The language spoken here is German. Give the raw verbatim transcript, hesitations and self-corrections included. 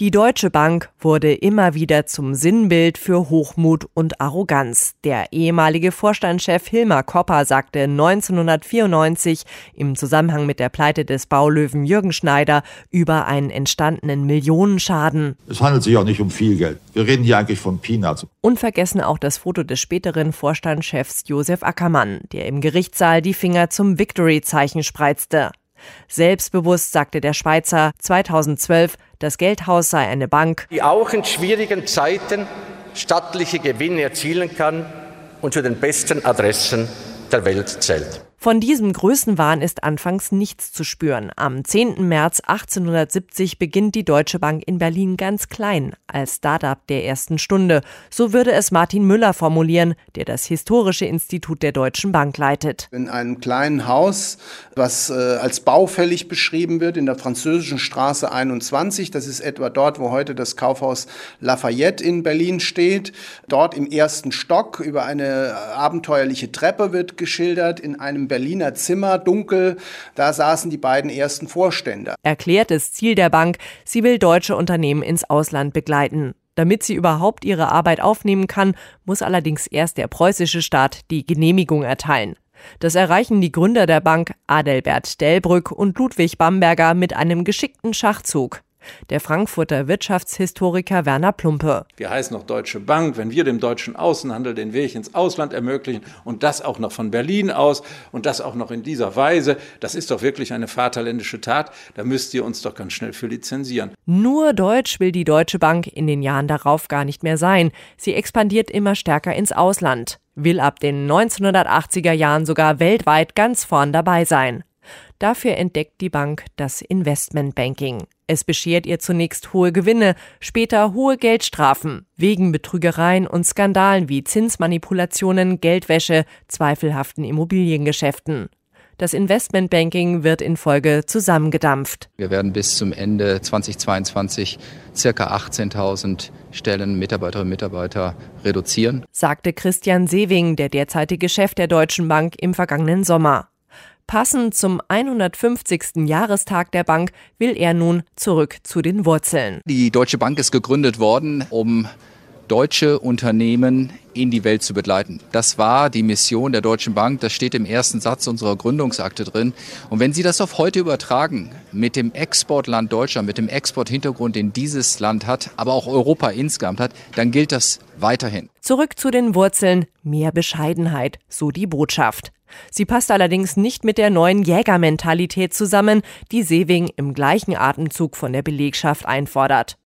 Die Deutsche Bank wurde immer wieder zum Sinnbild für Hochmut und Arroganz. Der ehemalige Vorstandschef Hilmar Kopper sagte neunzehnhundertvierundneunzig im Zusammenhang mit der Pleite des Baulöwen Jürgen Schneider über einen entstandenen Millionenschaden. Es handelt sich auch nicht um viel Geld. Wir reden hier eigentlich von Peanuts. Unvergessen auch das Foto des späteren Vorstandschefs Josef Ackermann, der im Gerichtssaal die Finger zum Victory-Zeichen spreizte. Selbstbewusst sagte der Schweizer zweitausendzwölf, das Geldhaus sei eine Bank, die auch in schwierigen Zeiten stattliche Gewinne erzielen kann und zu den besten Adressen der Welt zählt. Von diesem Größenwahn ist anfangs nichts zu spüren. Am zehnten März achtzehnhundertsiebzig beginnt die Deutsche Bank in Berlin ganz klein, als Start-up der ersten Stunde. So würde es Martin Müller formulieren, der das Historische Institut der Deutschen Bank leitet. In einem kleinen Haus, was äh, als baufällig beschrieben wird, in der Französischen Straße einundzwanzig, das ist etwa dort, wo heute das Kaufhaus Lafayette in Berlin steht. Dort im ersten Stock über eine abenteuerliche Treppe wird geschildert, in einem Berliner Zimmer, dunkel, da saßen die beiden ersten Vorstände. Erklärtes Ziel der Bank, sie will deutsche Unternehmen ins Ausland begleiten. Damit sie überhaupt ihre Arbeit aufnehmen kann, muss allerdings erst der preußische Staat die Genehmigung erteilen. Das erreichen die Gründer der Bank, Adalbert Delbrück und Ludwig Bamberger, mit einem geschickten Schachzug. Der Frankfurter Wirtschaftshistoriker Werner Plumpe. Wir heißen noch Deutsche Bank, wenn wir dem deutschen Außenhandel den Weg ins Ausland ermöglichen und das auch noch von Berlin aus und das auch noch in dieser Weise, das ist doch wirklich eine vaterländische Tat, da müsst ihr uns doch ganz schnell für lizenzieren. Nur deutsch will die Deutsche Bank in den Jahren darauf gar nicht mehr sein. Sie expandiert immer stärker ins Ausland, will ab den neunzehnhundertachtziger Jahren sogar weltweit ganz vorn dabei sein. Dafür entdeckt die Bank das Investmentbanking. Es beschert ihr zunächst hohe Gewinne, später hohe Geldstrafen, wegen Betrügereien und Skandalen wie Zinsmanipulationen, Geldwäsche, zweifelhaften Immobiliengeschäften. Das Investmentbanking wird in Folge zusammengedampft. Wir werden bis zum Ende zweitausendzweiundzwanzig circa achtzehntausend Stellen, Mitarbeiterinnen und Mitarbeiter reduzieren, sagte Christian Sewing, der derzeitige Chef der Deutschen Bank, im vergangenen Sommer. Passend zum hundertfünfzigsten Jahrestag der Bank will er nun zurück zu den Wurzeln. Die Deutsche Bank ist gegründet worden, um deutsche Unternehmen in die Welt zu begleiten. Das war die Mission der Deutschen Bank, das steht im ersten Satz unserer Gründungsakte drin. Und wenn Sie das auf heute übertragen, mit dem Exportland Deutschland, mit dem Exporthintergrund, den dieses Land hat, aber auch Europa insgesamt hat, dann gilt das weiterhin. Zurück zu den Wurzeln, mehr Bescheidenheit, so die Botschaft. Sie passt allerdings nicht mit der neuen Jägermentalität zusammen, die Sewing im gleichen Atemzug von der Belegschaft einfordert.